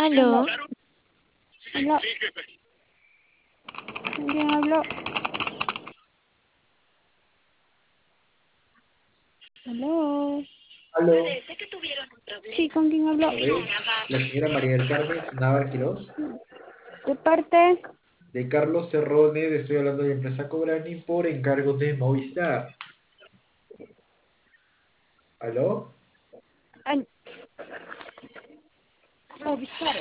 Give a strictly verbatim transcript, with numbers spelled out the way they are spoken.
Aló, Hola, ¿con quién hablo? Aló. Aló, Sí, ¿con quién hablo? a ver, la señora María del Carmen Navar Quirós, De parte. de Carlos Cerrones, estoy hablando de la empresa Cobrani por encargo de Movistar. ¿Aló? Ay, Movistar.